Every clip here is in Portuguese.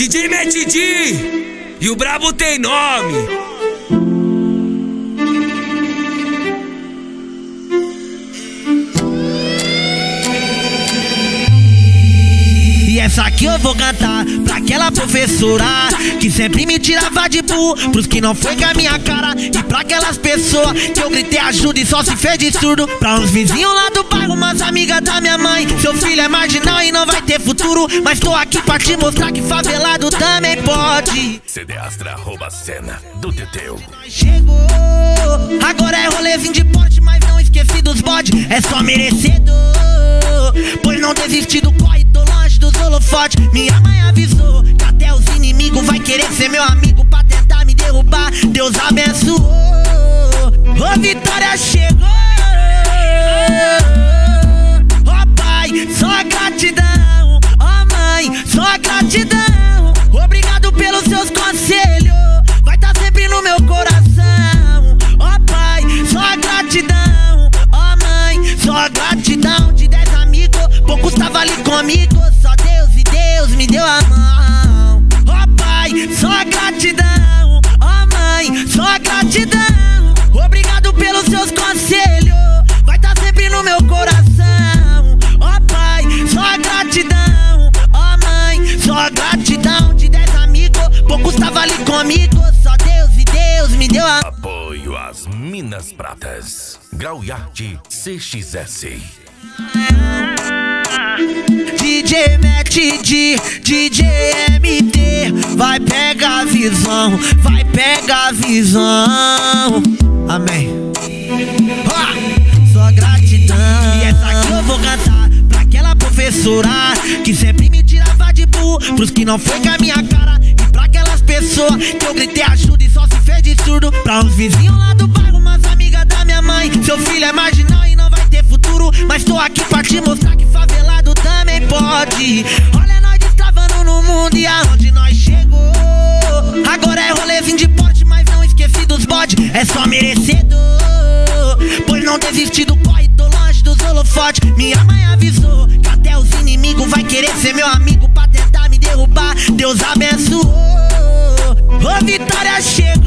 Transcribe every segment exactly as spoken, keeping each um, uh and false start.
D J Matt D e o brabo tem nome. E essa aqui eu vou cantar pra aquela professora que sempre me tirava de burro pros que não foi com a minha cara. E pra aquelas pessoas que eu gritei ajuda e só se fez de surdo. Pra uns vizinhos lá do bairro, umas amigas da minha mãe. Seu filho é marginal e não vai ter futuro, mas tô aqui pra te mostrar que favelado também pode. C D Astra rouba a cena do Teteu. Chegou, agora é rolezinho de porte, mas não esqueci dos bode. É só merecedor, pois não desisti do corre, tô longe dos holofotes. Minha mãe avisou que até os inimigos vai querer ser meu amigo pra tentar me derrubar. Deus abençoou, ô vitória chegou. Ó pai, só gratidão. Ó mãe, só gratidão. Obrigado pelos seus conselhos, vai tá sempre no meu coração. Ó pai, só gratidão. Ó mãe, só gratidão. De dez amigos, poucos tava ali comigo. Só Deus e Deus me deu a mão. Ó pai, só gratidão. Ó mãe, só gratidão. Obrigado pelos seus conselhos, vai tá sempre no meu coração. Ó pai, só gratidão. Ó mãe, só gratidão. De dez amigos, poucos tava ali comigo. Só Deus e Deus me deu a... Apoio às Minas Pratas. Grau Yard C X S. D J Matt D, D J M D, vai pegar a visão, vai pegar a visão. Amém. Ah, só gratidão. E essa aqui eu vou cantar pra aquela professora que sempre me tirava de burro pros que não foi com a minha cara. E pra aquelas pessoas que eu gritei ajuda e só se fez de surdo. Pra uns vizinhos lá do bairro, umas amigas da minha mãe. Seu filho é marginal e não vai ter futuro, mas tô aqui pra te mostrar que favelado também pode. Olha nós destravando no mundo e aonde nós chegou. Agora é rolezinho de porte, mas não esqueci dos bode. É só merecedor, pois não desisti do corre, tô longe dos holofotes. Minha mãe avisou que até os inimigos vai querer ser meu amigo pra tentar me derrubar. Deus abençoou, ô vitória chegou.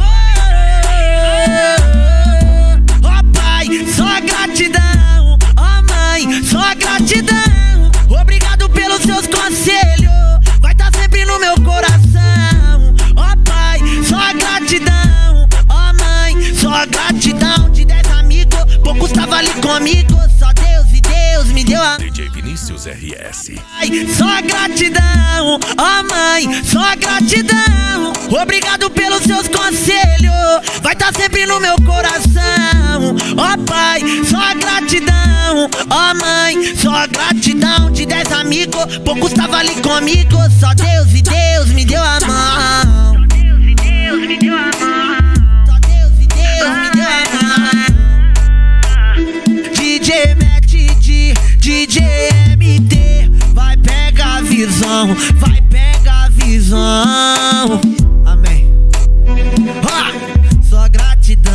Ó pai, só gratidão. Ó mãe, só gratidão. Obrigado pelos seus conselhos, vai tá sempre no meu coração. Ó pai, só gratidão. Ó mãe, só gratidão. De dez amigos, poucos tava ali comigo. Só Deus e Deus me deu a... D J Vinícius R S. Ai, só gratidão. Ó mãe, só gratidão. Obrigado pelos seus conselhos, vai tá sempre no meu coração. Ó pai, só gratidão. Ó mãe, só gratidão. De dez amigos, poucos tava ali comigo. Só Deus e Deus me deu a mão. Só Deus e Deus me deu a mão. Só Deus e Deus me deu a mão. D J Matt D, D J M D, vai pegar a visão, vai pegar a visão. Amém. Ah, só gratidão.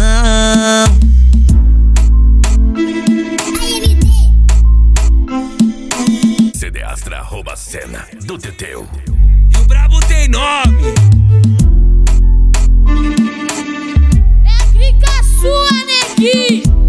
C D Astra rouba a cena do Teteu. E o brabo tem nome. É clica sua, neguinho.